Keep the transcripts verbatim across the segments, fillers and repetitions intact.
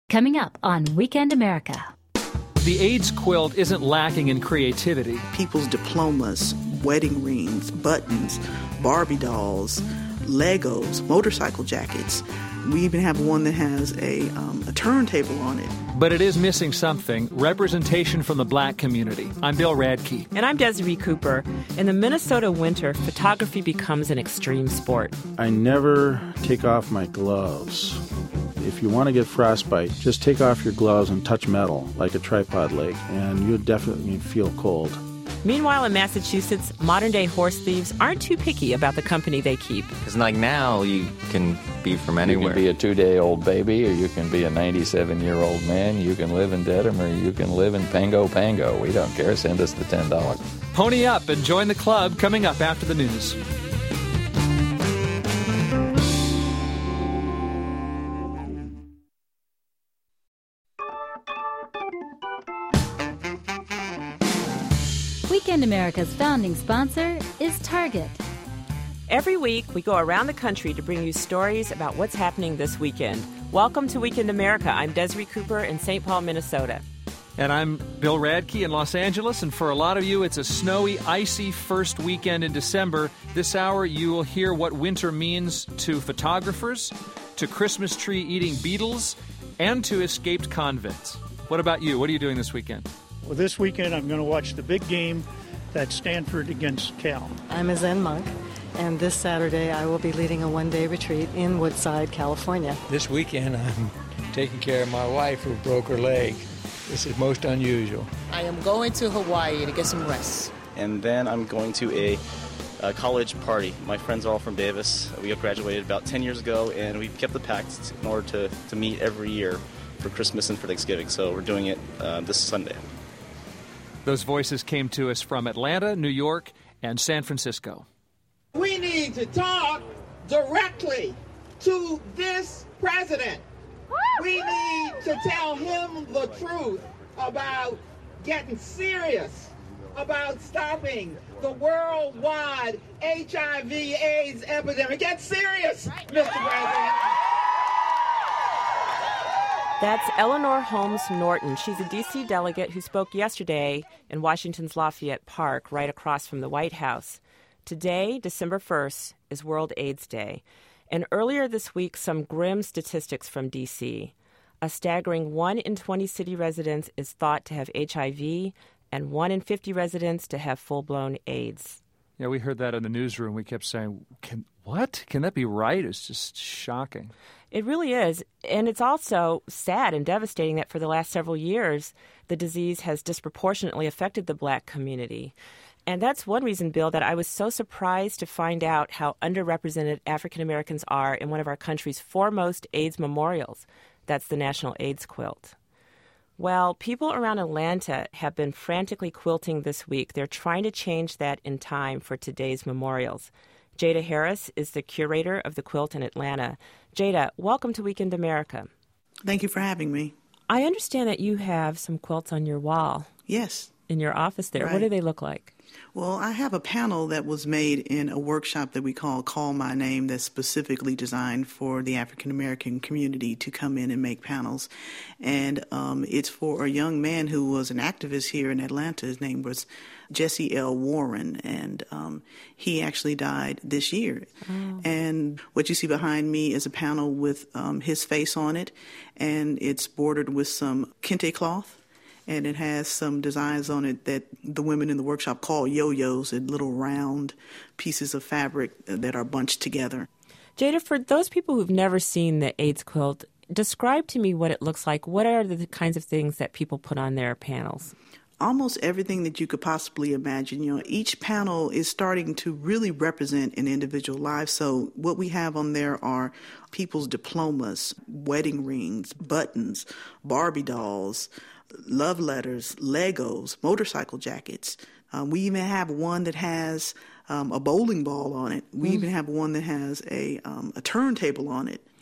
Coming up on Weekend America. The AIDS quilt isn't lacking in creativity. People's diplomas, wedding rings, buttons, Barbie dolls, Legos, motorcycle jackets. We even have one that has a, um, a turntable on it. But it is missing something, representation from the black community. I'm Bill Radke. And I'm Desiree Cooper. In the Minnesota winter, photography becomes an extreme sport. I never take off my gloves. If you want to get frostbite, just take off your gloves and touch metal like a tripod leg, and you'll definitely feel cold. Meanwhile, in Massachusetts, modern-day horse thieves aren't too picky about the company they keep. Because like now, you can be from anywhere. You can be a two-day-old baby, or you can be a ninety-seven-year-old man. You can live in Dedham, or you can live in Pango Pango. We don't care. Send us the ten dollars. Pony up and join the club coming up after the news. Weekend America's founding sponsor is Target. Every week, we go around the country to bring you stories about what's happening this weekend. Welcome to Weekend America. I'm Desiree Cooper in Saint Paul, Minnesota. And I'm Bill Radke in Los Angeles. And for a lot of you, it's a snowy, icy first weekend in December. This hour, you will hear what winter means to photographers, to Christmas tree-eating beetles, and to escaped convicts. What about you? What are you doing this weekend? Well, this weekend I'm going to watch the big game. That's Stanford against Cal. I'm a Zen monk, and this Saturday I will be leading a one-day retreat in Woodside, California. This weekend I'm taking care of my wife who broke her leg. This is most unusual. I am going to Hawaii to get some rest. And then I'm going to a, a college party. My friends are all from Davis. We graduated about ten years ago, and we've kept the pact in order to, to meet every year for Christmas and for Thanksgiving. So we're doing it uh, this Sunday. Those voices came to us from Atlanta, New York, and San Francisco. We need to talk directly to this president. We need to tell him the truth about getting serious about stopping the worldwide H I V AIDS epidemic. Get serious, Mister President. That's Eleanor Holmes Norton. She's a D C delegate who spoke yesterday in Washington's Lafayette Park, right across from the White House. Today, December first, is World AIDS Day. And earlier this week, some grim statistics from D C. A staggering one in twenty city residents is thought to have H I V, and one in fifty residents to have full-blown AIDS. Yeah, we heard that in the newsroom. We kept saying, Can, what? Can that be right? It's just shocking. It really is. And it's also sad and devastating that for the last several years, the disease has disproportionately affected the black community. And that's one reason, Bill, that I was so surprised to find out how underrepresented African Americans are in one of our country's foremost AIDS memorials. That's the National AIDS Quilt. Well, people around Atlanta have been frantically quilting this week. They're trying to change that in time for today's memorials. Jada Harris is the curator of the quilt in Atlanta. Jada, welcome to Weekend America. Thank you for having me. I understand that you have some quilts on your wall. Yes. In your office there. Right. What do they look like? Well, I have a panel that was made in a workshop that we call Call My Name that's specifically designed for the African-American community to come in and make panels. And um, it's for a young man who was an activist here in Atlanta. His name was Jesse L. Warren, and um, he actually died this year. Oh. And what you see behind me is a panel with um, his face on it, and it's bordered with some kente cloth. And it has some designs on it that the women in the workshop call yo-yos, and little round pieces of fabric that are bunched together. Jada, for those people who've never seen the AIDS quilt, describe to me what it looks like. What are the kinds of things that people put on their panels? Almost everything that you could possibly imagine. You know, each panel is starting to really represent an individual life. So what we have on there are people's diplomas, wedding rings, buttons, Barbie dolls, love letters, Legos, motorcycle jackets. Um, we even have one that has um, a bowling ball on it. We mm. even have one that has a um, a turntable on it.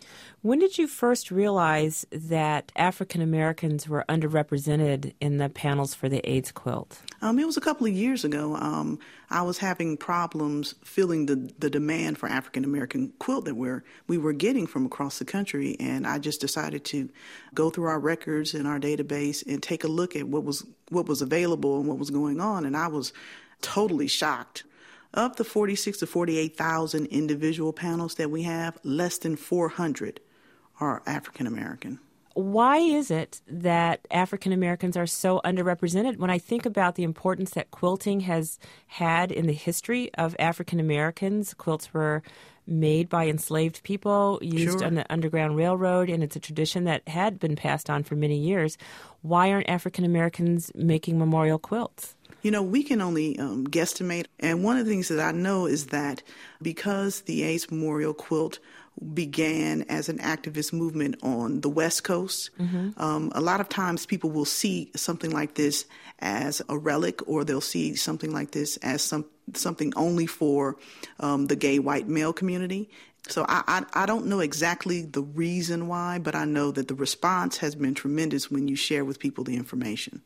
When did you first realize that African Americans were underrepresented in the panels for the AIDS quilt? Um, it was a couple of years ago. Um, I was having problems filling the, the demand for African American quilt that we're, we were getting from across the country, and I just decided to go through our records and our database and take a look at what was what was available and what was going on, and I was totally shocked. Of the forty-six to forty-eight thousand individual panels that we have, less than four hundred are African American. Why is it that African Americans are so underrepresented? When I think about the importance that quilting has had in the history of African Americans, quilts were made by enslaved people, used Sure. on the Underground Railroad, and it's a tradition that had been passed on for many years. Why aren't African Americans making memorial quilts? You know, we can only um, guesstimate. And one of the things that I know is that because the AIDS Memorial Quilt began as an activist movement on the West Coast, Mm-hmm. um, a lot of times people will see something like this as a relic, or they'll see something like this as some something only for um, the gay white male community. So I, I, I don't know exactly the reason why, but I know that the response has been tremendous when you share with people the information.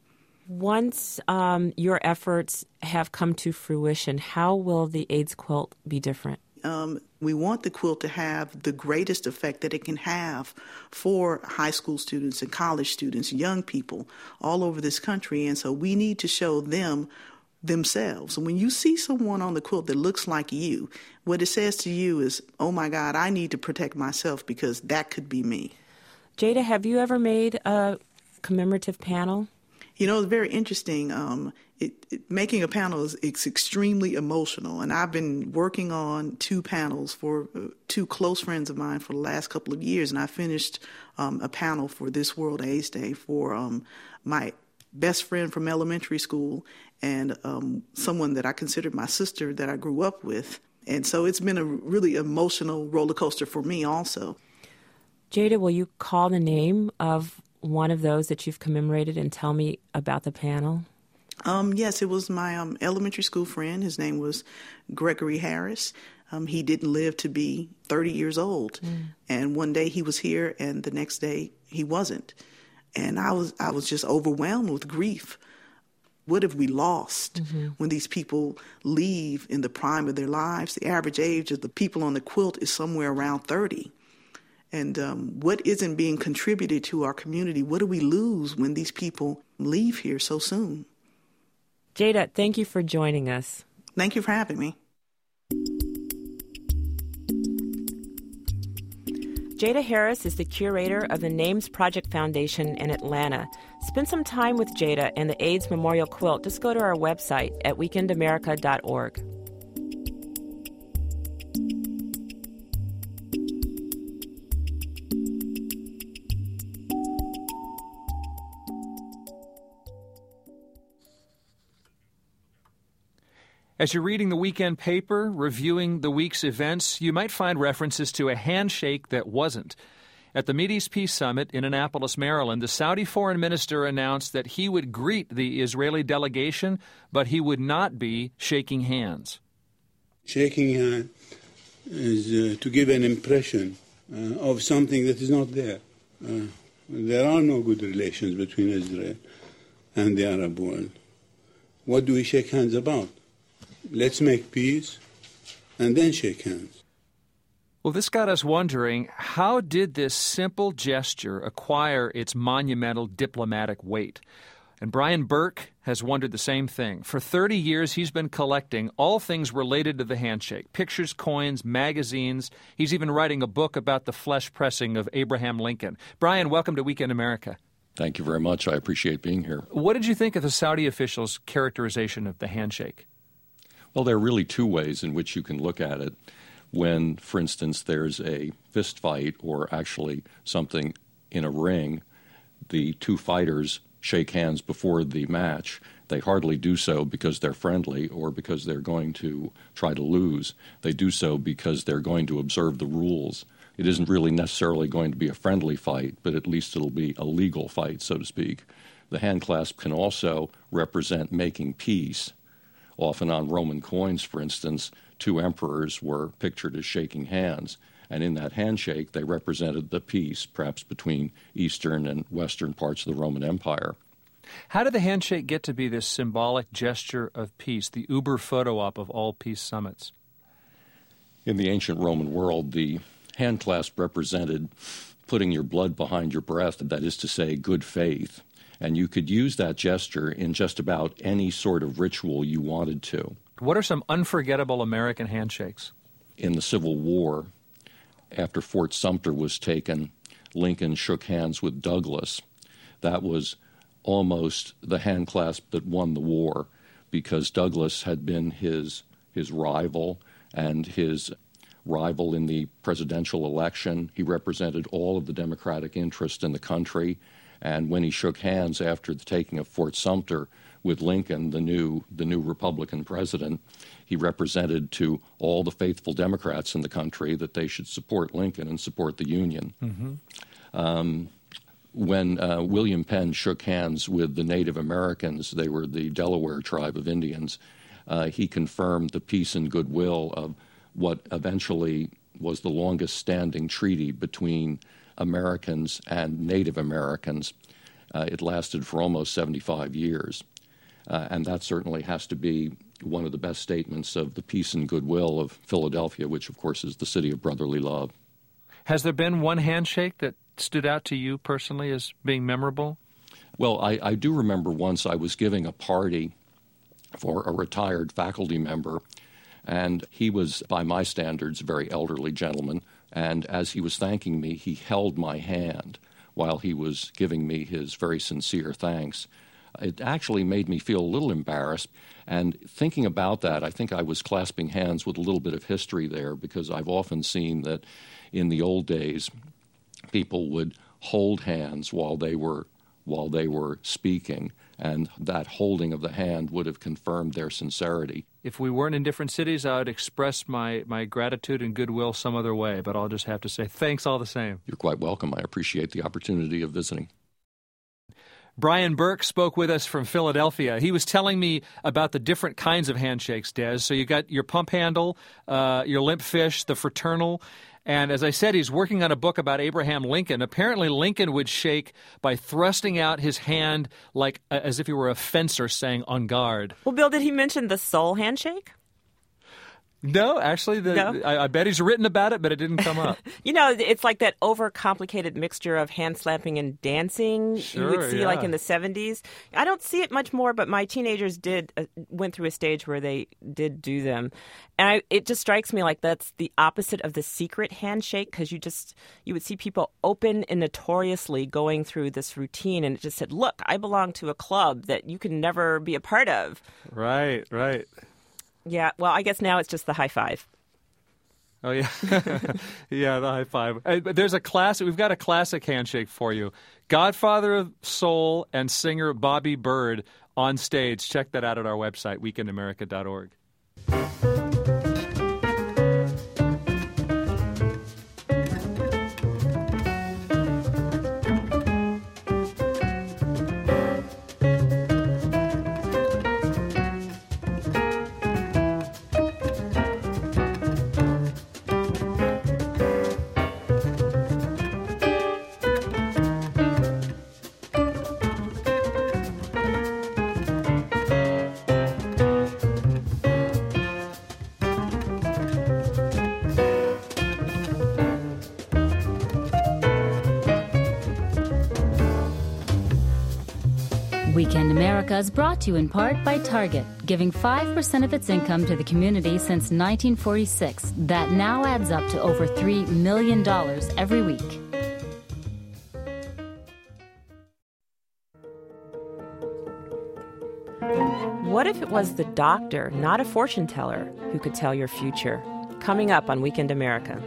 Once um, your efforts have come to fruition, how will the AIDS quilt be different? Um, we want the quilt to have the greatest effect that it can have for high school students and college students, young people all over this country. And so we need to show them themselves. And when you see someone on the quilt that looks like you, what it says to you is, oh my God, I need to protect myself because that could be me. Jada, have you ever made a commemorative panel? You know, it's very interesting. Um, it, it, making a panel is it's extremely emotional, and I've been working on two panels for uh, two close friends of mine for the last couple of years, and I finished um, a panel for this World AIDS Day for um, my best friend from elementary school and um, someone that I considered my sister that I grew up with. And so it's been a really emotional roller coaster for me also. Jada, will you call the name of one of those that you've commemorated and tell me about the panel? Um, yes, it was my um, elementary school friend. His name was Gregory Harris. Um, he didn't live to be thirty years old. Mm. And one day he was here and the next day he wasn't. And I was I was just overwhelmed with grief. What have we lost mm-hmm. when these people leave in the prime of their lives? The average age of the people on the quilt is somewhere around thirty. And um, what isn't being contributed to our community? What do we lose when these people leave here so soon? Jada, thank you for joining us. Thank you for having me. Jada Harris is the curator of the Names Project Foundation in Atlanta. Spend some time with Jada and the AIDS Memorial Quilt. Just go to our website at weekend america dot org. As you're reading the weekend paper, reviewing the week's events, you might find references to a handshake that wasn't. At the Mideast Peace Summit in Annapolis, Maryland, the Saudi foreign minister announced that he would greet the Israeli delegation, but he would not be shaking hands. Shaking hands is uh, to give an impression uh, of something that is not there. Uh, there are no good relations between Israel and the Arab world. What do we shake hands about? Let's make peace and then shake hands. Well, this got us wondering, how did this simple gesture acquire its monumental diplomatic weight? And Brian Burke has wondered the same thing. For thirty years, he's been collecting all things related to the handshake, pictures, coins, magazines. He's even writing a book about the flesh pressing of Abraham Lincoln. Brian, welcome to Weekend America. Thank you very much. I appreciate being here. What did you think of the Saudi officials' characterization of the handshake? Well, there are really two ways in which you can look at it. When, for instance, there's a fist fight or actually something in a ring, the two fighters shake hands before the match. They hardly do so because they're friendly or because they're going to try to lose. They do so because they're going to observe the rules. It isn't really necessarily going to be a friendly fight, but at least it'll be a legal fight, so to speak. The hand clasp can also represent making peace. Often on Roman coins, for instance, two emperors were pictured as shaking hands. And in that handshake, they represented the peace, perhaps between eastern and western parts of the Roman Empire. How did the handshake get to be this symbolic gesture of peace, the uber photo op of all peace summits? In the ancient Roman world, the hand clasp represented putting your blood behind your breath, that is to say, good faith. And you could use that gesture in just about any sort of ritual you wanted to. What are some unforgettable American handshakes? In the Civil War, after Fort Sumter was taken, Lincoln shook hands with Douglas. That was almost the hand clasp that won the war, because Douglas had been his his rival and his rival in the presidential election. He represented all of the Democratic interest in the country. And when he shook hands after the taking of Fort Sumter with Lincoln, the new the new Republican president, he represented to all the faithful Democrats in the country that they should support Lincoln and support the Union. Mm-hmm. Um, when uh, William Penn shook hands with the Native Americans, they were the Delaware tribe of Indians, uh, he confirmed the peace and goodwill of what eventually was the longest standing treaty between Americans and Native Americans. Uh, it lasted for almost seventy-five years. Uh, and that certainly has to be one of the best statements of the peace and goodwill of Philadelphia, which, of course, is the city of brotherly love. Has there been one handshake that stood out to you personally as being memorable? Well, I, I do remember once I was giving a party for a retired faculty member, and he was, by my standards, a very elderly gentleman. And as he was thanking me, he held my hand while he was giving me his very sincere thanks. It actually made me feel a little embarrassed. And thinking about that, I think I was clasping hands with a little bit of history there, because I've often seen that in the old days, people would hold hands while they were while they were speaking, and that holding of the hand would have confirmed their sincerity. If we weren't in different cities, I would express my, my gratitude and goodwill some other way, but I'll just have to say thanks all the same. You're quite welcome. I appreciate the opportunity of visiting. Brian Burke spoke with us from Philadelphia. He was telling me about the different kinds of handshakes, Des. So you got your pump handle, uh, your limp fish, the fraternal. And as I said, he's working on a book about Abraham Lincoln. Apparently, Lincoln would shake by thrusting out his hand like uh, as if he were a fencer saying, "On guard." Well, Bill, did he mention the soul handshake? No, actually, the, no? I, I bet he's written about it, but it didn't come up. You know, it's like that overcomplicated mixture of hand slapping and dancing sure, you would see yeah. like in the seventies. I don't see it much more, but my teenagers did uh, went through a stage where they did do them. And I, it just strikes me like that's the opposite of the secret handshake, because you just, you would see people open and notoriously going through this routine, and it just said, look, I belong to a club that you can never be a part of. Right, right. Yeah, well, I guess now it's just the high five. Oh, yeah. Yeah, the high five. Uh, but there's a classic, we've got a classic handshake for you. Godfather of soul and singer Bobby Byrd on stage. Check that out at our website, weekend america dot org. Weekend America is brought to you in part by Target, giving five percent of its income to the community since nineteen forty-six. That now adds up to over three million dollars every week. What if it was the doctor, not a fortune teller, who could tell your future? Coming up on Weekend America.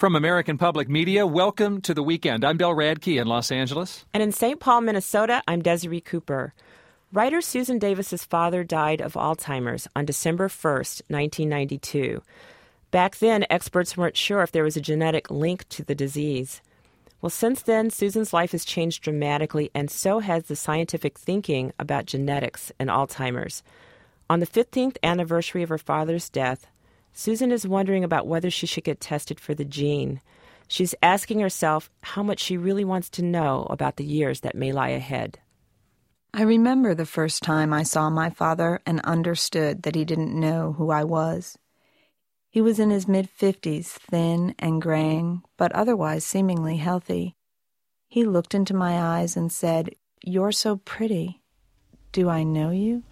From American Public Media, welcome to The Weekend. I'm Bill Radke in Los Angeles. And in Saint Paul, Minnesota, I'm Desiree Cooper. Writer Susan Davis's father died of Alzheimer's on December first, nineteen ninety-two. Back then, experts weren't sure if there was a genetic link to the disease. Well, since then, Susan's life has changed dramatically, and so has the scientific thinking about genetics and Alzheimer's. On the fifteenth anniversary of her father's death, Susan is wondering about whether she should get tested for the gene. She's asking herself how much she really wants to know about the years that may lie ahead. I remember the first time I saw my father and understood that he didn't know who I was. He was in his mid-fifties, thin and graying, but otherwise seemingly healthy. He looked into my eyes and said, "You're so pretty. Do I know you?"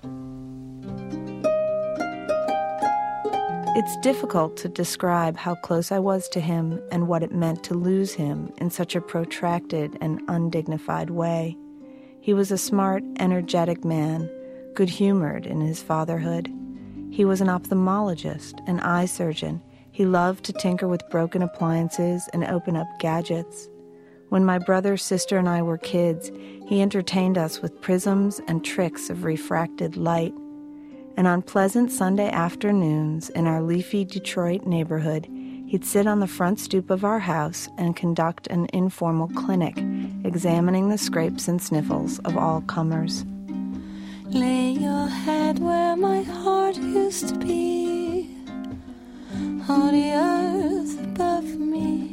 It's difficult to describe how close I was to him and what it meant to lose him in such a protracted and undignified way. He was a smart, energetic man, good-humored in his fatherhood. He was an ophthalmologist, an eye surgeon. He loved to tinker with broken appliances and open up gadgets. When my brother, sister, and I were kids, he entertained us with prisms and tricks of refracted light. And on pleasant Sunday afternoons in our leafy Detroit neighborhood, he'd sit on the front stoop of our house and conduct an informal clinic, examining the scrapes and sniffles of all comers. Lay your head where my heart used to be, on the earth above me.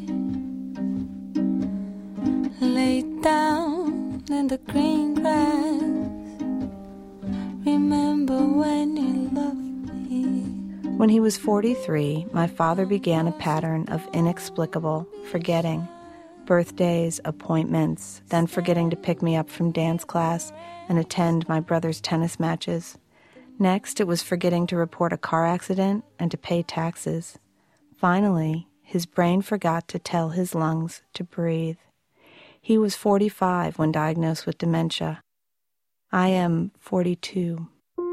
Lay down in the green grass, remember when you loved me. When he was forty-three, my father began a pattern of inexplicable forgetting. Birthdays, appointments, then forgetting to pick me up from dance class and attend my brother's tennis matches. Next, it was forgetting to report a car accident and to pay taxes. Finally, his brain forgot to tell his lungs to breathe. He was forty-five when diagnosed with dementia. I am forty-two.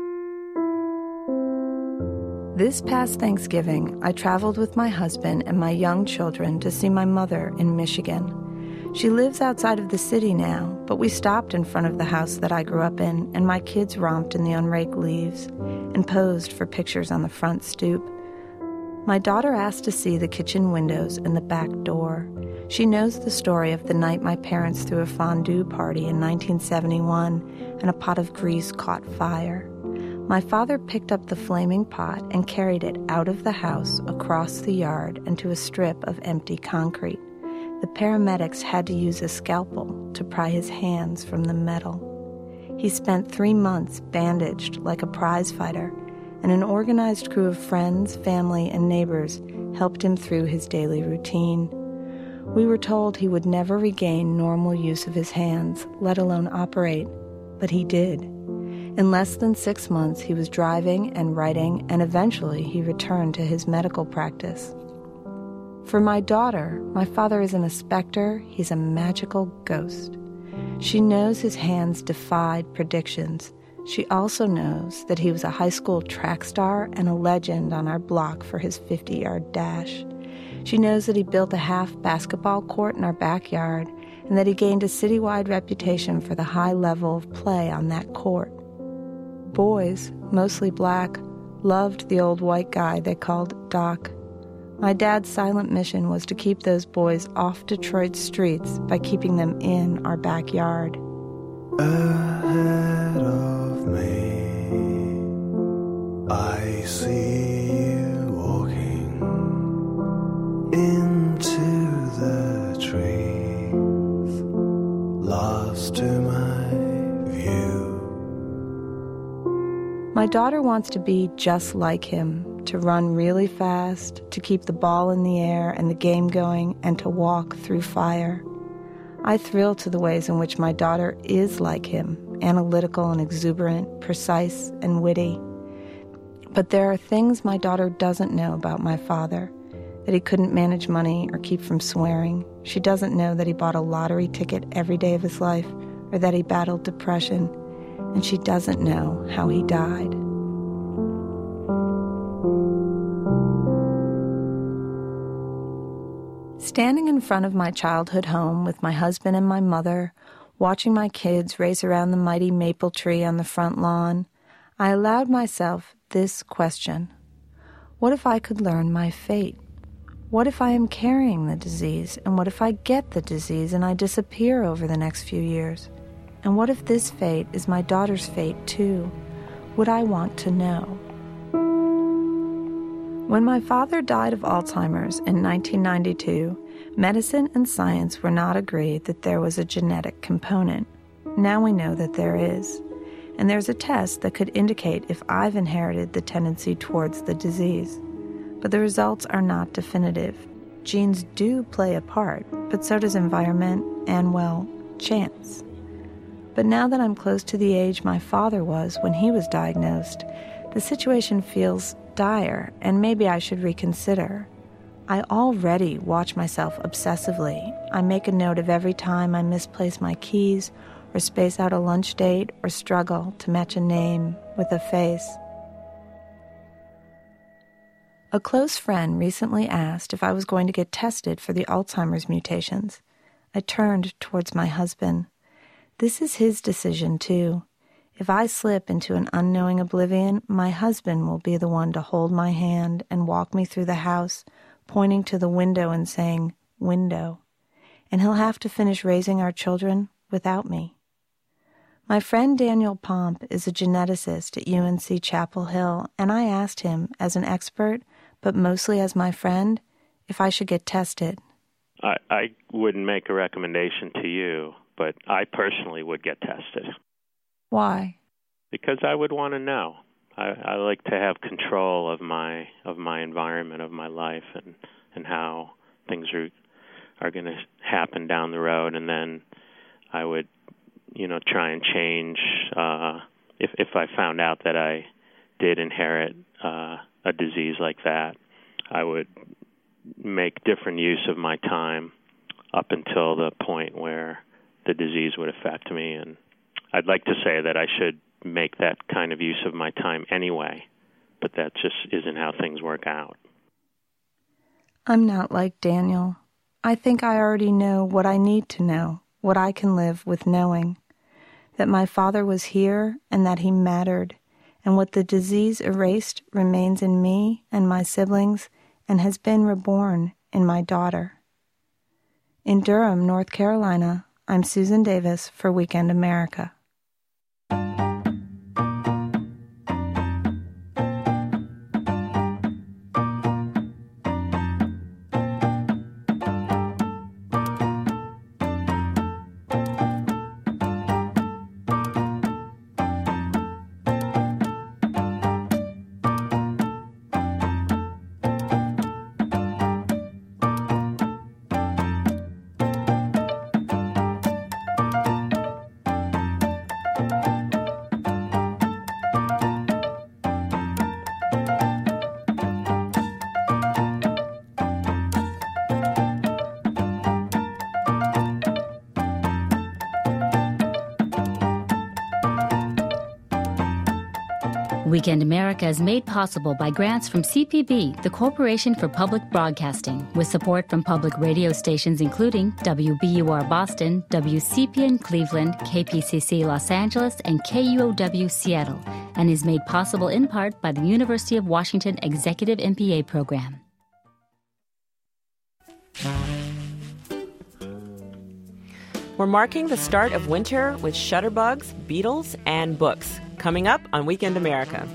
This past Thanksgiving, I traveled with my husband and my young children to see my mother in Michigan. She lives outside of the city now, but we stopped in front of the house that I grew up in, and my kids romped in the unraked leaves and posed for pictures on the front stoop. My daughter asked to see the kitchen windows and the back door. She knows the story of the night my parents threw a fondue party in nineteen seventy-one and a pot of grease caught fire. My father picked up the flaming pot and carried it out of the house, across the yard, and to a strip of empty concrete. The paramedics had to use a scalpel to pry his hands from the metal. He spent three months bandaged like a prize fighter, and an organized crew of friends, family, and neighbors helped him through his daily routine. We were told he would never regain normal use of his hands, let alone operate, but he did. In less than six months, he was driving and writing, and eventually he returned to his medical practice. For my daughter, my father isn't a specter, he's a magical ghost. She knows his hands defied predictions. She also knows that he was a high school track star and a legend on our block for his fifty-yard dash. She knows that he built a half basketball court in our backyard and that he gained a citywide reputation for the high level of play on that court. Boys, mostly black, loved the old white guy they called Doc. My dad's silent mission was to keep those boys off Detroit's streets by keeping them in our backyard. Ahead of me, I see you walking into the trees, lost to my view. My daughter wants to be just like him, to run really fast, to keep the ball in the air and the game going, and to walk through fire. I thrill to the ways in which my daughter is like him, analytical and exuberant, precise and witty. But there are things my daughter doesn't know about my father, that he couldn't manage money or keep from swearing. She doesn't know that he bought a lottery ticket every day of his life, or that he battled depression, and she doesn't know how he died. Standing in front of my childhood home with my husband and my mother, watching my kids race around the mighty maple tree on the front lawn, I allowed myself this question. What if I could learn my fate? What if I am carrying the disease, and what if I get the disease and I disappear over the next few years? And what if this fate is my daughter's fate too? Would I want to know? When my father died of Alzheimer's in nineteen ninety-two, medicine and science were not agreed that there was a genetic component. Now we know that there is. And there's a test that could indicate if I've inherited the tendency towards the disease. But the results are not definitive. Genes do play a part, but so does environment and, well, chance. But now that I'm close to the age my father was when he was diagnosed, the situation feels dire, and maybe I should reconsider. I already watch myself obsessively. I make a note of every time I misplace my keys or space out a lunch date or struggle to match a name with a face. A close friend recently asked if I was going to get tested for the Alzheimer's mutations. I turned towards my husband. This is his decision, too. If I slip into an unknowing oblivion, my husband will be the one to hold my hand and walk me through the house, pointing to the window and saying, "Window." And he'll have to finish raising our children without me. My friend Daniel Pomp is a geneticist at U N C Chapel Hill, and I asked him, as an expert, but mostly as my friend, if I should get tested. I, I wouldn't make a recommendation to you, but I personally would get tested. Why? Because I would want to know. I, I like to have control of my of my environment, of my life, and, and how things are are going to happen down the road, and then I would, you know, try and change uh, if if I found out that I did inherit uh, a disease like that. I would make different use of my time up until the point where the disease would affect me, and I'd like to say that I should make that kind of use of my time anyway, but that just isn't how things work out. I'm not like Daniel. I think I already know what I need to know, what I can live with knowing. That my father was here and that he mattered, and what the disease erased remains in me and my siblings and has been reborn in my daughter. In Durham, North Carolina, I'm Susan Davis for Weekend America. Weekend America is made possible by grants from C P B, the Corporation for Public Broadcasting, with support from public radio stations including W B U R Boston, W C P N Cleveland, K P C C Los Angeles, and K U O W Seattle, and is made possible in part by the University of Washington Executive M P A Program. We're marking the start of winter with shutterbugs, beetles, and books. Coming up on Weekend America.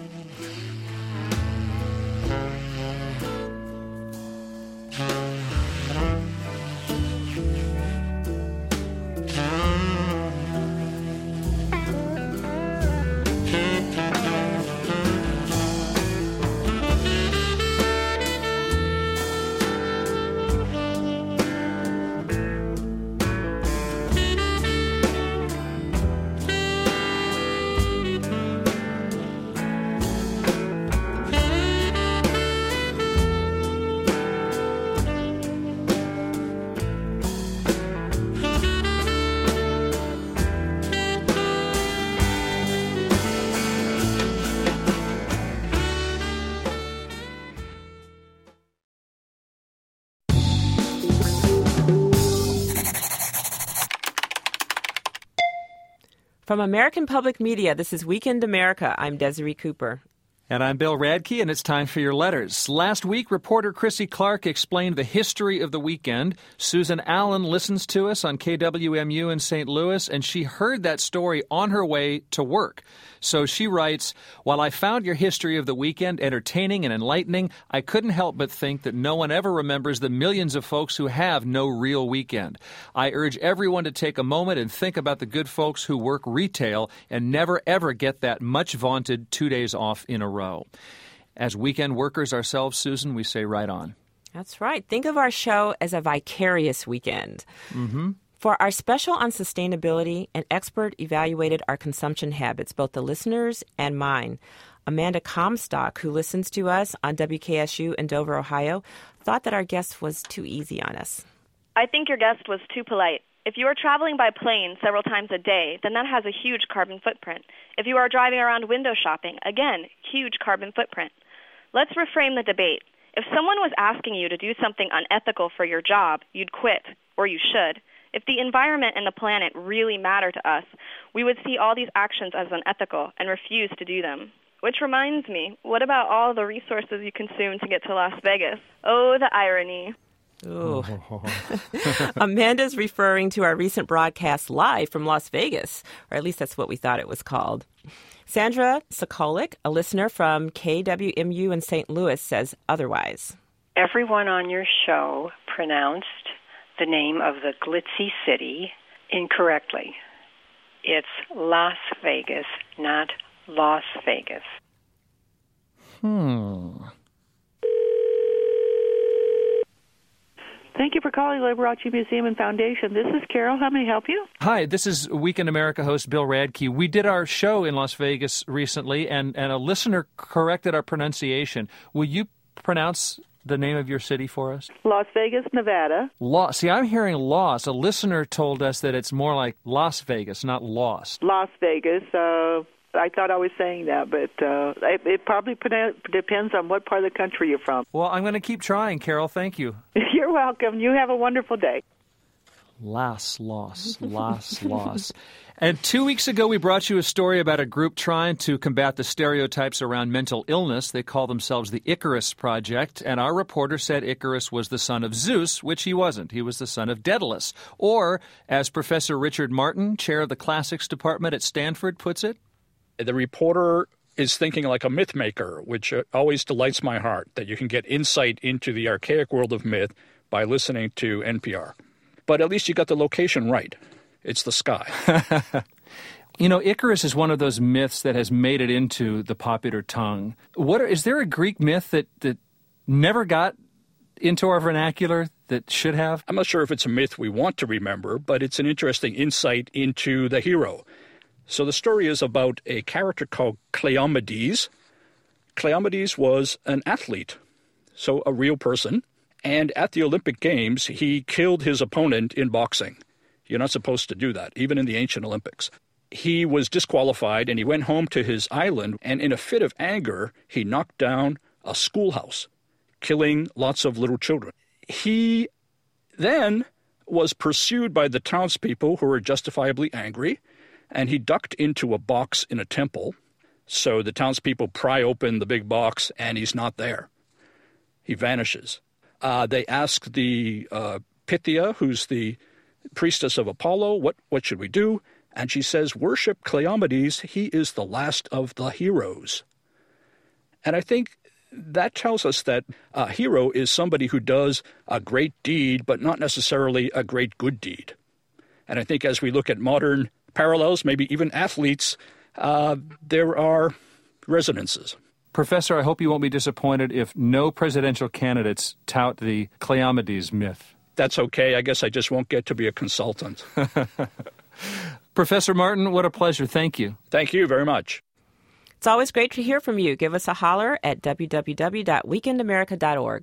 From American Public Media, this is Weekend America. I'm Desiree Cooper. And I'm Bill Radke, and it's time for your letters. Last week, reporter Chrissy Clark explained the history of the weekend. Susan Allen listens to us on K W M U in Saint Louis, and she heard that story on her way to work. So she writes, while I found your history of the weekend entertaining and enlightening, I couldn't help but think that no one ever remembers the millions of folks who have no real weekend. I urge everyone to take a moment and think about the good folks who work retail and never ever get that much vaunted two days off in a row. As weekend workers ourselves, Susan, we say right on. That's right. Think of our show as a vicarious weekend. Mm-hmm. For our special on sustainability, an expert evaluated our consumption habits, both the listeners and mine. Amanda Comstock, who listens to us on W K S U in Dover, Ohio, thought that our guest was too easy on us. I think your guest was too polite. If you are traveling by plane several times a day, then that has a huge carbon footprint. If you are driving around window shopping, again, huge carbon footprint. Let's reframe the debate. If someone was asking you to do something unethical for your job, you'd quit, or you should. If the environment and the planet really matter to us, we would see all these actions as unethical and refuse to do them. Which reminds me, what about all the resources you consume to get to Las Vegas? Oh, the irony. Ooh. Amanda's referring to our recent broadcast live from Las Vegas, or at least that's what we thought it was called. Sandra Sokolic, a listener from K W M U in Saint Louis, says otherwise. Everyone on your show pronounced the name of the glitzy city incorrectly. It's Las Vegas, not Las Vegas. Hmm. Thank you for calling Liberace Museum and Foundation. This is Carol. How may I help you? Hi, this is Weekend America host Bill Radke. We did our show in Las Vegas recently, and, and a listener corrected our pronunciation. Will you pronounce the name of your city for us? Las Vegas, Nevada. Los. See, I'm hearing Los. A listener told us that it's more like Las Vegas, not Lost. Las Vegas. Uh, I thought I was saying that, but uh, it, it probably depends on what part of the country you're from. Well, I'm going to keep trying, Carol. Thank you. You're welcome. You have a wonderful day. Las, Los, Las, Los. And two weeks ago, we brought you a story about a group trying to combat the stereotypes around mental illness. They call themselves the Icarus Project, and our reporter said Icarus was the son of Zeus, which he wasn't. He was the son of Daedalus. Or, as Professor Richard Martin, chair of the classics department at Stanford, puts it, the reporter is thinking like a myth maker, which always delights my heart, that you can get insight into the archaic world of myth by listening to N P R. But at least you got the location right. It's the sky. You know, Icarus is one of those myths that has made it into the popular tongue. What are, is there a Greek myth that, that never got into our vernacular that should have? I'm not sure if it's a myth we want to remember, but it's an interesting insight into the hero. So the story is about a character called Cleomedes. Cleomedes was an athlete, so a real person. And at the Olympic Games, he killed his opponent in boxing. You're not supposed to do that, even in the ancient Olympics. He was disqualified, and he went home to his island, and in a fit of anger, he knocked down a schoolhouse, killing lots of little children. He then was pursued by the townspeople who were justifiably angry, and he ducked into a box in a temple. So the townspeople pry open the big box, and he's not there. He vanishes. Uh, they ask the uh, Pythia, who's the priestess of Apollo, what, what should we do? And she says, worship Cleomedes. He is the last of the heroes. And I think that tells us that a hero is somebody who does a great deed, but not necessarily a great good deed. And I think as we look at modern parallels, maybe even athletes, uh, there are resonances. Professor, I hope you won't be disappointed if no presidential candidates tout the Cleomedes myth. That's okay. I guess I just won't get to be a consultant. Professor Martin, what a pleasure. Thank you. Thank you very much. It's always great to hear from you. Give us a holler at w w w dot weekend america dot org.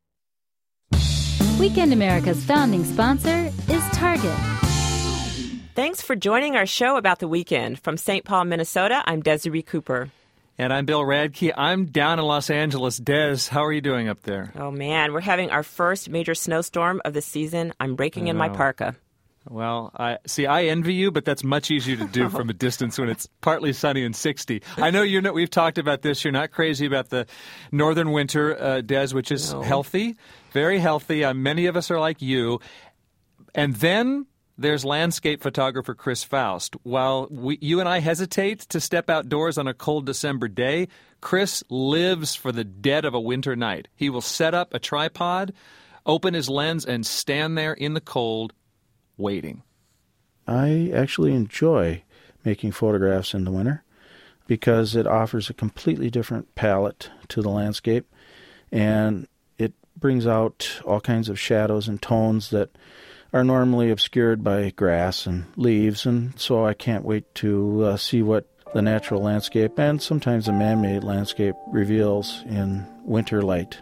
Weekend America's founding sponsor is Target. Thanks for joining our show about the weekend. From Saint Paul, Minnesota, I'm Desiree Cooper. And I'm Bill Radke. I'm down in Los Angeles. Des, how are you doing up there? Oh, man, we're having our first major snowstorm of the season. I'm breaking in my parka. Well, I see, I envy you, but that's much easier to do from a distance when it's partly sunny and sixty. I know you're not, we've talked about this. You're not crazy about the northern winter, uh, Des, which is No. healthy, very healthy. Uh, many of us are like you. And then there's landscape photographer Chris Faust. While we, you and I hesitate to step outdoors on a cold December day, Chris lives for the dead of a winter night. He will set up a tripod, open his lens, and stand there in the cold, waiting. I actually enjoy making photographs in the winter because it offers a completely different palette to the landscape, and it brings out all kinds of shadows and tones that are normally obscured by grass and leaves, and so I can't wait to uh, see what the natural landscape and sometimes the man-made landscape reveals in winter light.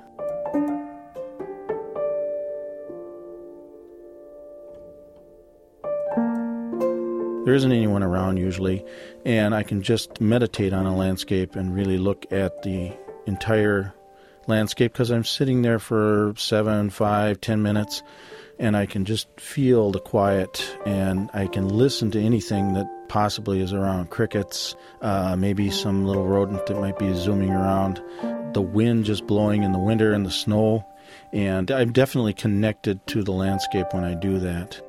There isn't anyone around usually, and I can just meditate on a landscape and really look at the entire landscape because I'm sitting there for seven, five, ten minutes, and I can just feel the quiet, and I can listen to anything that possibly is around. Crickets, uh, maybe some little rodent that might be zooming around, the wind just blowing in the winter and the snow, and I'm definitely connected to the landscape when I do that.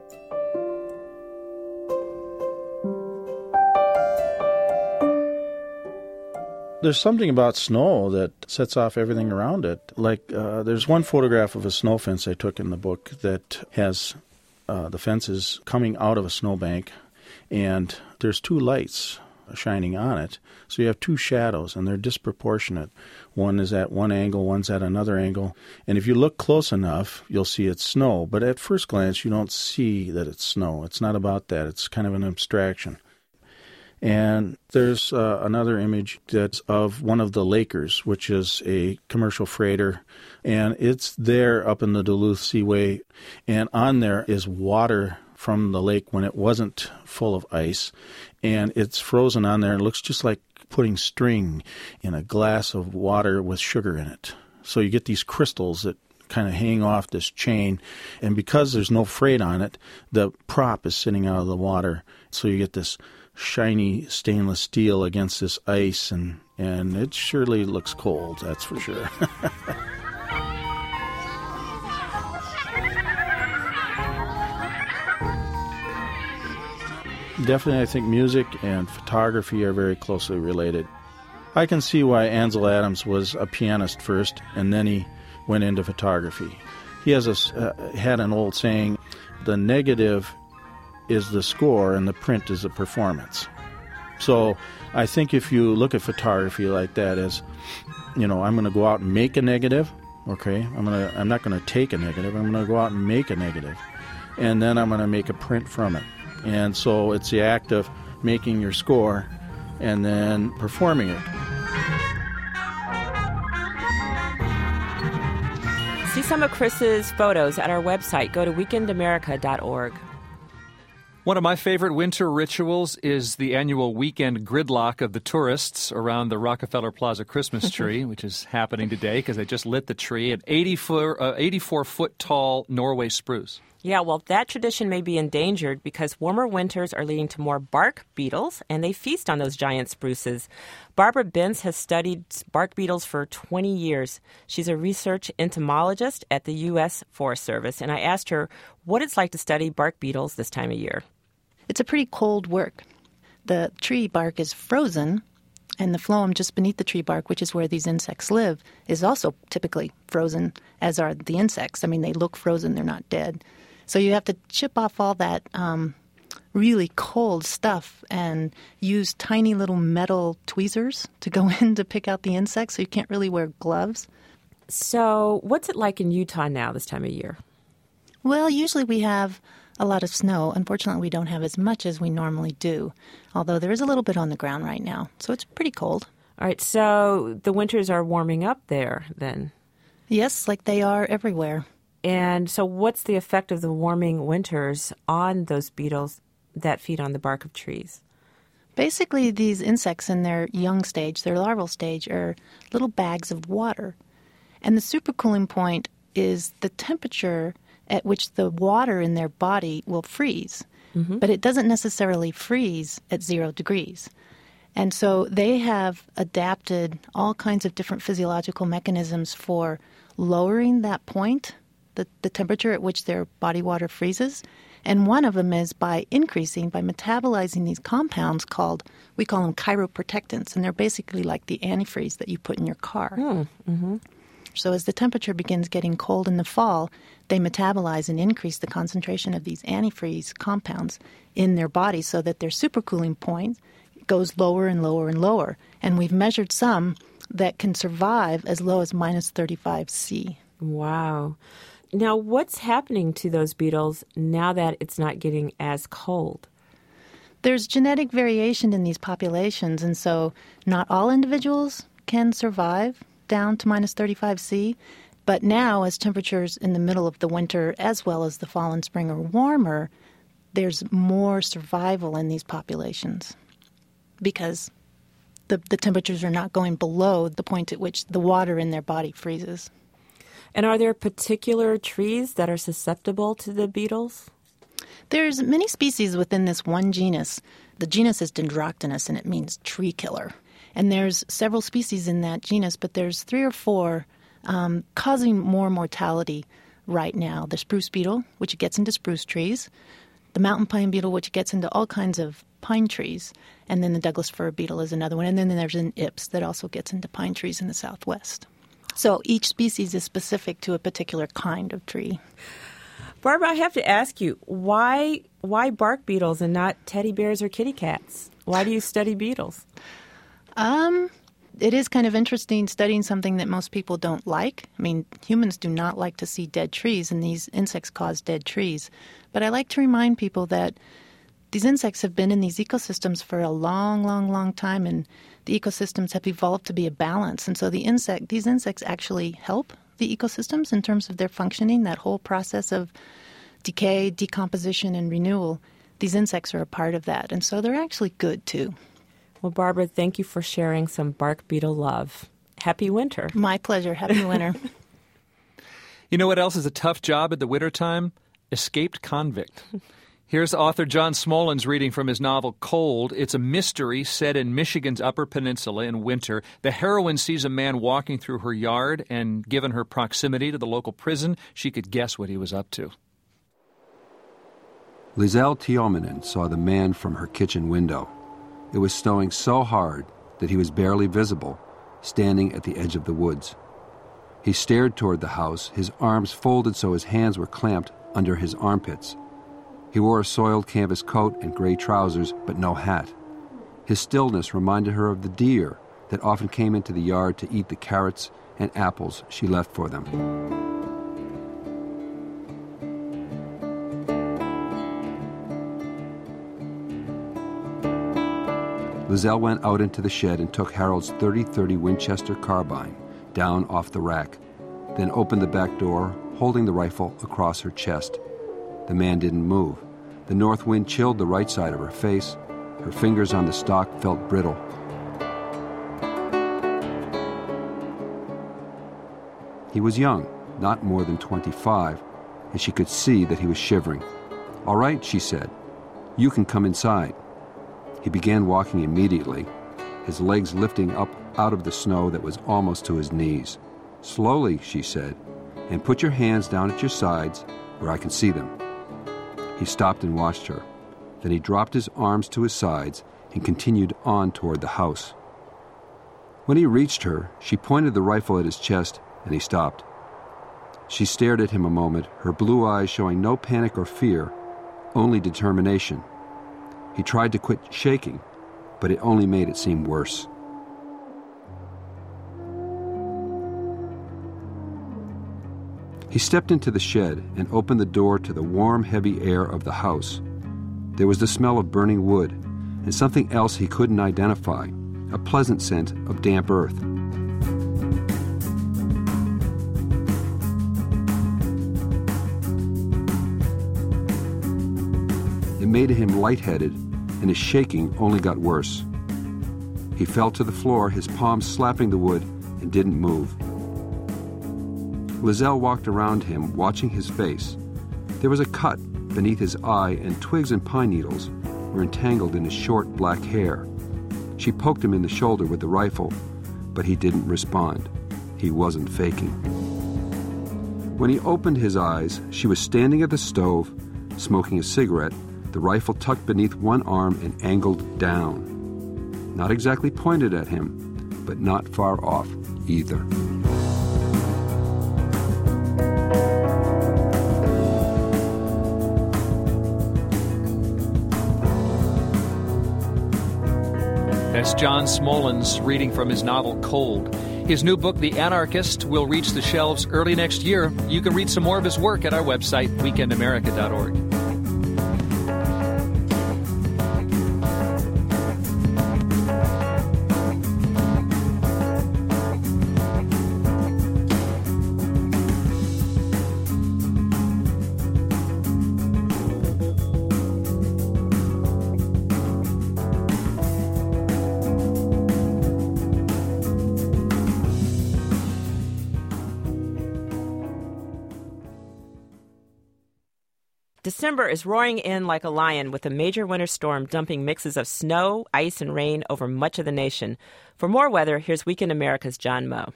There's something about snow that sets off everything around it. Like, uh, there's one photograph of a snow fence I took in the book that has uh, the fences coming out of a snowbank, and there's two lights shining on it. So you have two shadows, and they're disproportionate. One is at one angle, one's at another angle. And if you look close enough, you'll see it's snow. But at first glance, you don't see that it's snow. It's not about that. It's kind of an abstraction. And there's uh, another image that's of one of the Lakers, which is a commercial freighter, and it's there up in the Duluth Seaway, and on there is water from the lake when it wasn't full of ice, and it's frozen on there, and it looks just like putting string in a glass of water with sugar in it. So you get these crystals that kind of hang off this chain, and because there's no freight on it, the prop is sitting out of the water, so you get this shiny stainless steel against this ice, and, and it surely looks cold, that's for sure. Definitely, I think music and photography are very closely related. I can see why Ansel Adams was a pianist first, and then he went into photography. He has a, uh, had an old saying, the negative is the score and the print is the performance. So I think if you look at photography like that as, you know, I'm going to go out and make a negative, okay, I'm going to, I'm not going to take a negative, I'm going to go out and make a negative, and then I'm going to make a print from it. And so it's the act of making your score and then performing it. See some of Chris's photos at our website. Go to weekend america dot org. One of my favorite winter rituals is the annual weekend gridlock of the tourists around the Rockefeller Plaza Christmas tree, which is happening today because they just lit the tree, an eighty-four foot tall Norway spruce. Yeah, well, that tradition may be endangered because warmer winters are leading to more bark beetles, and they feast on those giant spruces. Barbara Bentz has studied bark beetles for twenty years. She's a research entomologist at the U S Forest Service, and I asked her what it's like to study bark beetles this time of year. It's a pretty cold work. The tree bark is frozen, and the phloem just beneath the tree bark, which is where these insects live, is also typically frozen, as are the insects. I mean, they look frozen, they're not dead. So you have to chip off all that um, really cold stuff and use tiny little metal tweezers to go in to pick out the insects, so you can't really wear gloves. So what's it like in Utah now this time of year? Well, usually we have a lot of snow. Unfortunately, we don't have as much as we normally do, although there is a little bit on the ground right now, so it's pretty cold. All right, so the winters are warming up there then? Yes, like they are everywhere. And so what's the effect of the warming winters on those beetles? that feed on the bark of trees? Basically, these insects in their young stage, their larval stage, are little bags of water. And the supercooling point is the temperature at which the water in their body will freeze. Mm-hmm. But it doesn't necessarily freeze at zero degrees. And so they have adapted all kinds of different physiological mechanisms for lowering that point, the, the temperature at which their body water freezes. And one of them is by increasing, by metabolizing these compounds called, we call them chiroprotectants, and they're basically like the antifreeze that you put in your car. Mm, mm-hmm. So as the temperature begins getting cold in the fall, they metabolize and increase the concentration of these antifreeze compounds in their body so that their supercooling point goes lower and lower and lower. And we've measured some that can survive as low as minus thirty-five C. Wow. Now, what's happening to those beetles now that it's not getting as cold? There's genetic variation in these populations, and so not all individuals can survive down to minus thirty-five C. But now, as temperatures in the middle of the winter as well as the fall and spring are warmer, there's more survival in these populations because the, the temperatures are not going below the point at which the water in their body freezes. And are there particular trees that are susceptible to the beetles? There's many species within this one genus. The genus is Dendroctonus, and it means tree killer. And there's several species in that genus, but there's three or four um, causing more mortality right now. The spruce beetle, which gets into spruce trees, the mountain pine beetle, which gets into all kinds of pine trees, and then the Douglas fir beetle is another one. And then there's an Ips that also gets into pine trees in the southwest. So each species is specific to a particular kind of tree. Barbara, I have to ask you, why why bark beetles and not teddy bears or kitty cats? Why do you study beetles? Um, it is kind of interesting studying something that most people don't like. I mean, humans do not like to see dead trees, and these insects cause dead trees. But I like to remind people that these insects have been in these ecosystems for a long, long, long time, and the ecosystems have evolved to be a balance. And so the insect, these insects actually help the ecosystems in terms of their functioning, that whole process of decay, decomposition, and renewal. These insects are a part of that, and so they're actually good, too. Well, Barbara, thank you for sharing some bark beetle love. Happy winter. My pleasure. Happy winter. You know what else is a tough job at the wintertime? Escaped convict. Here's author John Smolens reading from his novel Cold. It's a mystery set in Michigan's Upper Peninsula in winter. The heroine sees a man walking through her yard, and given her proximity to the local prison, she could guess what he was up to. Lizelle Tiomanen saw the man from her kitchen window. It was snowing so hard that he was barely visible, standing at the edge of the woods. He stared toward the house, his arms folded so his hands were clamped under his armpits. He wore a soiled canvas coat and gray trousers, but no hat. His stillness reminded her of the deer that often came into the yard to eat the carrots and apples she left for them. Lizelle went out into the shed and took Harold's thirty thirty Winchester carbine down off the rack, then opened the back door, holding the rifle across her chest. The man didn't move. The north wind chilled the right side of her face. Her fingers on the stock felt brittle. He was young, not more than twenty-five, and she could see that he was shivering. "All right," she said. "You can come inside." He began walking immediately, his legs lifting up out of the snow that was almost to his knees. "Slowly," she said, "and put your hands down at your sides where I can see them." He stopped and watched her. Then he dropped his arms to his sides and continued on toward the house. When he reached her, she pointed the rifle at his chest, and he stopped. She stared at him a moment, her blue eyes showing no panic or fear, only determination. He tried to quit shaking, but it only made it seem worse. He stepped into the shed and opened the door to the warm, heavy air of the house. There was the smell of burning wood and something else he couldn't identify, a pleasant scent of damp earth. made him lightheaded, and his shaking only got worse. He fell to the floor, his palms slapping the wood, and didn't move. Lizelle walked around him, watching his face. There was a cut beneath his eye, and twigs and pine needles were entangled in his short black hair. She poked him in the shoulder with the rifle, but he didn't respond. He wasn't faking. When he opened his eyes, she was standing at the stove, smoking a cigarette, the rifle tucked beneath one arm and angled down. Not exactly pointed at him, but not far off either. That's John Smolens reading from his novel Cold. His new book, The Anarchist, will reach the shelves early next year. You can read some more of his work at our website, weekend america dot org. December is roaring in like a lion with a major winter storm dumping mixes of snow, ice, and rain over much of the nation. For more weather, here's Weekend America's John Moe.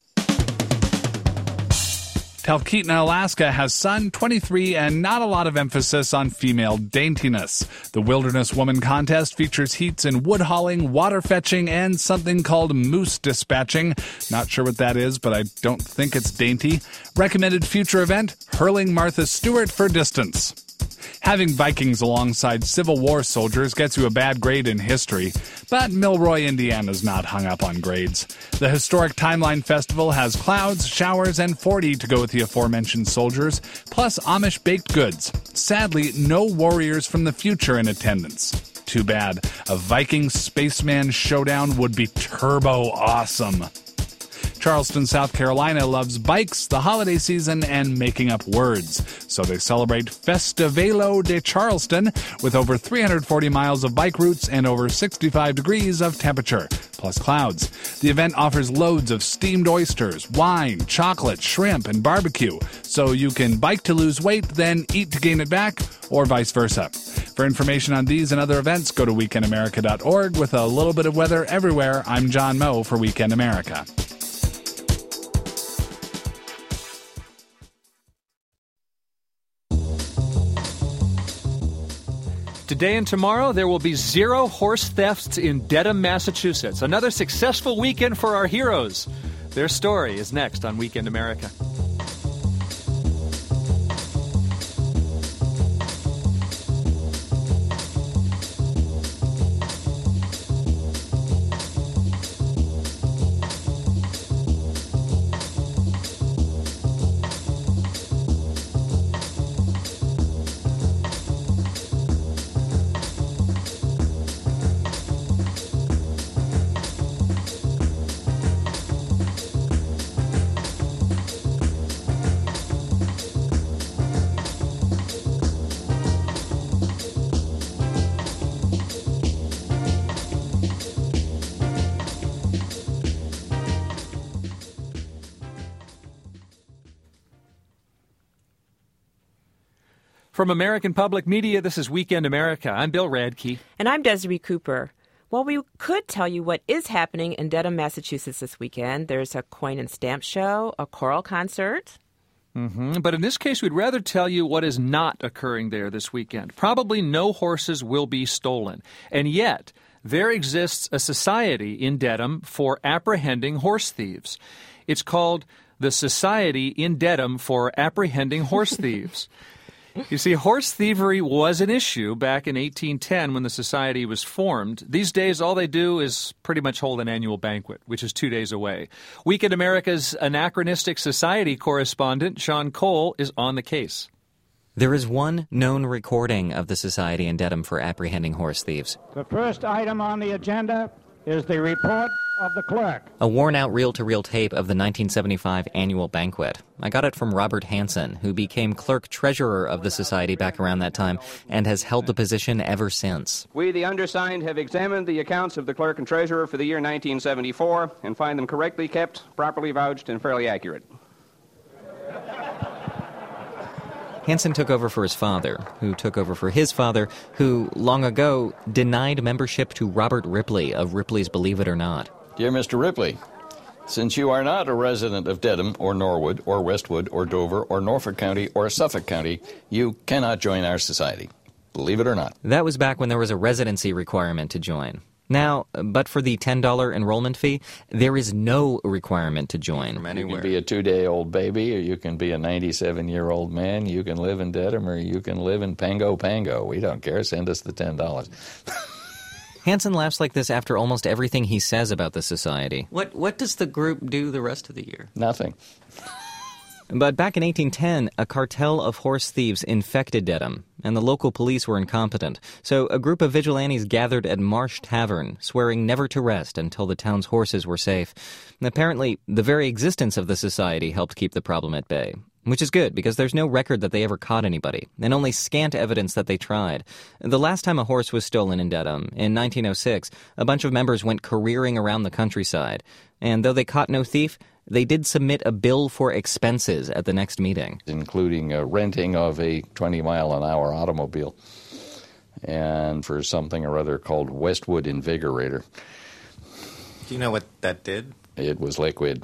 Talkeetna, Alaska has sun, twenty-three, and not a lot of emphasis on female daintiness. The Wilderness Woman Contest features heats in wood hauling, water fetching, and something called moose dispatching. Not sure what that is, but I don't think it's dainty. Recommended future event, hurling Martha Stewart for distance. Having Vikings alongside Civil War soldiers gets you a bad grade in history, but Milroy, Indiana's not hung up on grades. The historic Timeline Festival has clouds, showers, and forty to go with the aforementioned soldiers, plus Amish baked goods. Sadly, no warriors from the future in attendance. Too bad. A Viking spaceman showdown would be turbo awesome. Charleston, South Carolina loves bikes, the holiday season, and making up words. So they celebrate Festivalo de Charleston with over three hundred forty miles of bike routes and over sixty-five degrees of temperature, plus clouds. The event offers loads of steamed oysters, wine, chocolate, shrimp, and barbecue. So you can bike to lose weight, then eat to gain it back, or vice versa. For information on these and other events, go to weekend america dot org. With a little bit of weather everywhere, I'm John Moe for Weekend America. Today and tomorrow, there will be zero horse thefts in Dedham, Massachusetts. Another successful weekend for our heroes. Their story is next on Weekend America. From American Public Media, this is Weekend America. I'm Bill Radke. And I'm Desiree Cooper. Well, we could tell you what is happening in Dedham, Massachusetts this weekend. There's a coin and stamp show, a choral concert. Mm-hmm. But in this case, we'd rather tell you what is not occurring there this weekend. Probably no horses will be stolen. And yet, there exists a society in Dedham for apprehending horse thieves. It's called the Society in Dedham for Apprehending Horse Thieves. You see, horse thievery was an issue back in eighteen ten when the society was formed. These days, all they do is pretty much hold an annual banquet, which is two days away. Weekend America's Anachronistic Society correspondent, Sean Cole, is on the case. There is one known recording of the Society in Dedham for Apprehending Horse Thieves. The first item on the agenda is the report of the clerk. A worn-out reel-to-reel tape of the nineteen seventy-five annual banquet. I got it from Robert Hansen, who became clerk-treasurer of the society back around that time and has held the position ever since. We, the undersigned, have examined the accounts of the clerk and treasurer for the year nineteen seventy-four and find them correctly kept, properly vouched, and fairly accurate. Hansen took over for his father, who took over for his father, who, long ago, denied membership to Robert Ripley of Ripley's Believe It or Not. Dear Mister Ripley, since you are not a resident of Dedham or Norwood or Westwood or Dover or Norfolk County or Suffolk County, you cannot join our society. Believe it or not. That was back when there was a residency requirement to join. Now, but for the ten dollars enrollment fee, there is no requirement to join. From anywhere. You can be a two-day-old baby, or you can be a ninety-seven-year-old man. You can live in Dedham, or you can live in Pango Pango. We don't care. Send us the ten dollars. Hansen laughs like this after almost everything he says about the society. What what does the group do the rest of the year? Nothing. But back in eighteen ten, a cartel of horse thieves infected Dedham, and the local police were incompetent. So a group of vigilantes gathered at Marsh Tavern, swearing never to rest until the town's horses were safe. And apparently, the very existence of the society helped keep the problem at bay. Which is good, because there's no record that they ever caught anybody, and only scant evidence that they tried. The last time a horse was stolen in Dedham, in nineteen oh six, a bunch of members went careering around the countryside. And though they caught no thief, they did submit a bill for expenses at the next meeting. Including a renting of a twenty-mile-an-hour automobile, and for something or other called Westwood Invigorator. Do you know what that did? It was liquid.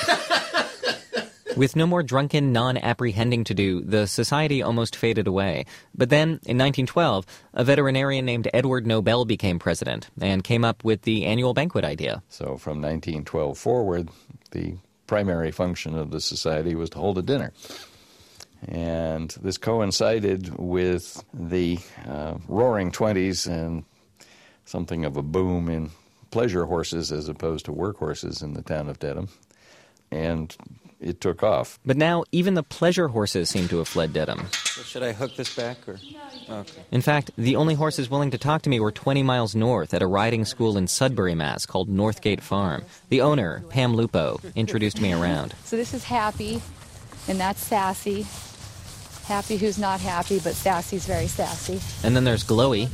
With no more drunken, non-apprehending to do, the society almost faded away. But then, in nineteen twelve, a veterinarian named Edward Nobel became president and came up with the annual banquet idea. So from nineteen twelve forward, the primary function of the society was to hold a dinner. And this coincided with the uh, roaring twenties and something of a boom in pleasure horses as opposed to work horses in the town of Dedham. And it took off. But now, even the pleasure horses seem to have fled Dedham. So should I hook this back? Or? Okay. In fact, the only horses willing to talk to me were twenty miles north at a riding school in Sudbury, Mass. called Northgate Farm. The owner, Pam Lupo, introduced me around. So this is Happy, and that's Sassy. Happy who's not happy, but Sassy's very sassy. And then there's Glowy.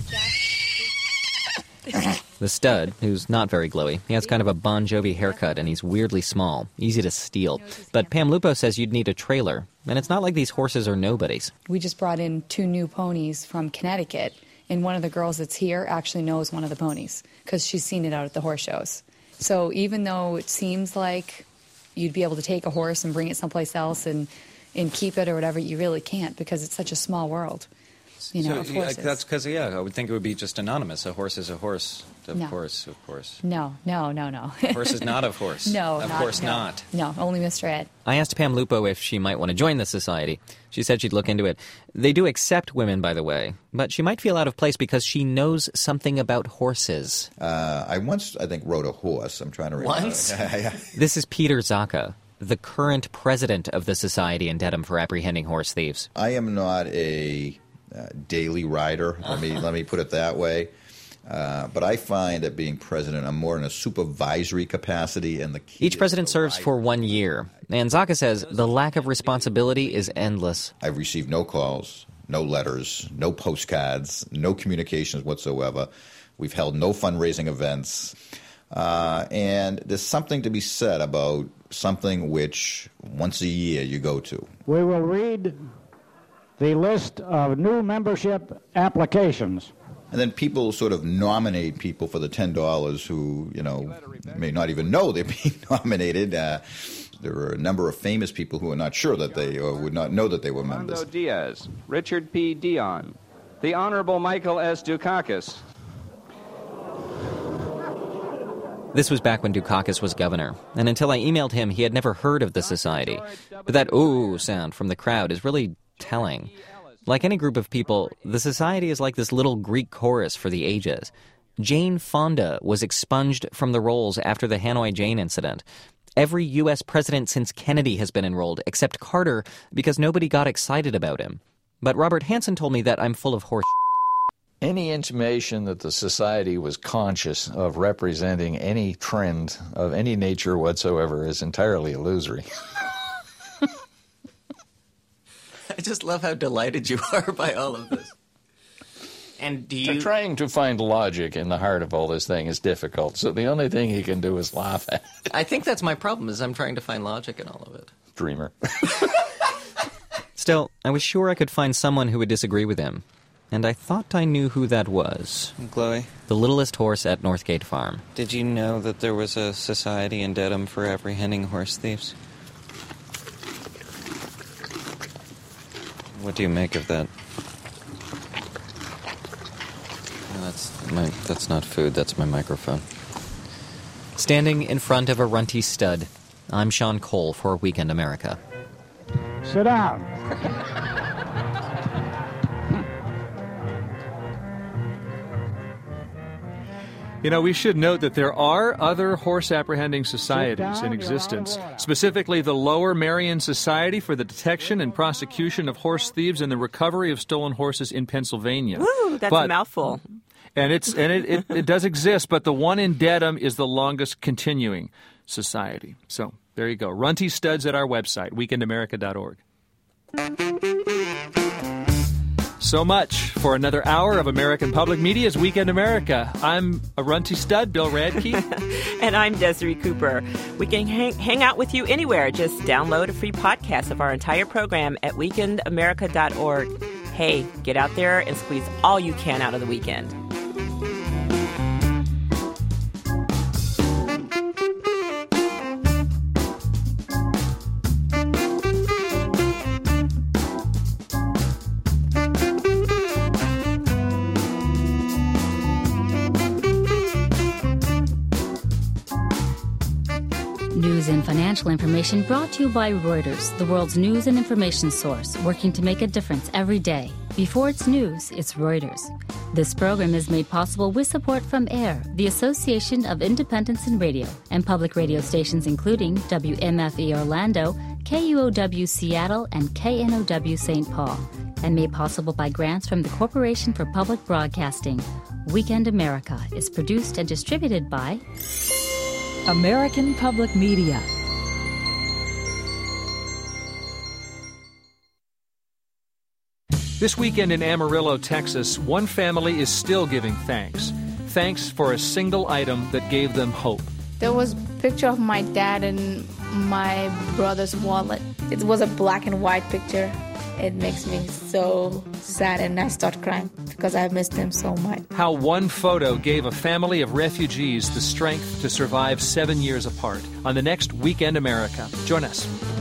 The stud, who's not very glowy. He has kind of a Bon Jovi haircut, and he's weirdly small, easy to steal. But Pam Lupo says you'd need a trailer, and it's not like these horses are nobodies. We just brought in two new ponies from Connecticut, and one of the girls that's here actually knows one of the ponies, because she's seen it out at the horse shows. So even though it seems like you'd be able to take a horse and bring it someplace else and, and keep it or whatever, you really can't, because it's such a small world. You know, so, yeah, that's because, yeah, I would think it would be just anonymous. A horse is a horse. Of no. course, of course. No, no, no, no. A horse is not a horse. No, Of not, course no. not. No, only Mister Ed. I asked Pam Lupo if she might want to join the society. She said she'd look into it. They do accept women, by the way, but she might feel out of place because she knows something about horses. Uh, I once, I think, rode a horse. I'm trying to remember. Once? This is Peter Zaka, the current president of the Society in Dedham for Apprehending Horse Thieves. I am not a uh, daily rider. Let me let me put it that way. Uh, but I find that being president, I'm more in a supervisory capacity. And the key Each president serves for one year. And Zaka says the lack of responsibility is endless. I've received no calls, no letters, no postcards, no communications whatsoever. We've held no fundraising events. Uh, and there's something to be said about something which once a year you go to. We will read the list of new membership applications. And then people sort of nominate people for the ten dollars who, you know, may not even know they're being nominated. Uh, there are a number of famous people who are not sure that they, or would not know that they were members. Orlando Diaz, Richard P. Dion, the Honorable Michael S. Dukakis. This was back when Dukakis was governor, and until I emailed him, he had never heard of the society. But that ooh sound from the crowd is really telling. Like any group of people, the society is like this little Greek chorus for the ages. Jane Fonda was expunged from the rolls after the Hanoi Jane incident. Every U S president since Kennedy has been enrolled, except Carter, because nobody got excited about him. But Robert Hansen told me that I'm full of horse. Any intimation that the society was conscious of representing any trend of any nature whatsoever is entirely illusory. I just love how delighted you are by all of this. And do you... Trying to find logic in the heart of all this thing is difficult, so the only thing he can do is laugh at it. I think that's my problem, is I'm trying to find logic in all of it. Dreamer. Still, I was sure I could find someone who would disagree with him. And I thought I knew who that was. Chloe? The littlest horse at Northgate Farm. Did you know that there was a society in Dedham for apprehending horse thieves? What do you make of that? No, that's my, that's not food, that's my microphone. Standing in front of a runty stud, I'm Sean Cole for Weekend America. Sit down. You know, we should note that there are other horse apprehending societies in existence, specifically the Lower Merion Society for the Detection and Prosecution of Horse Thieves and the Recovery of Stolen Horses in Pennsylvania. Woo, that's but, a mouthful. And it's and it, it, it does exist, but the one in Dedham is the longest continuing society. So there you go. Runty studs at our website, weekend america dot org. So much for another hour of American Public Media's Weekend America. I'm a runty stud, Bill Radke. And I'm Desiree Cooper. We can hang, hang out with you anywhere. Just download a free podcast of our entire program at weekend america dot org. Hey, get out there and squeeze all you can out of the weekend. News and financial information brought to you by Reuters, the world's news and information source, working to make a difference every day. Before it's news, it's Reuters. This program is made possible with support from AIR, the Association of Independents in Radio, and public radio stations including W M F E Orlando, K U O W Seattle, and K N O W Saint Paul, and made possible by grants from the Corporation for Public Broadcasting. Weekend America is produced and distributed by American Public Media. This weekend in Amarillo, Texas, one family is still giving thanks. Thanks for a single item that gave them hope. There was a picture of my dad in my brother's wallet. It was a black and white picture. It makes me so sad, and I start crying because I missed him so much. How one photo gave a family of refugees the strength to survive seven years apart. On the next Weekend America. Join us.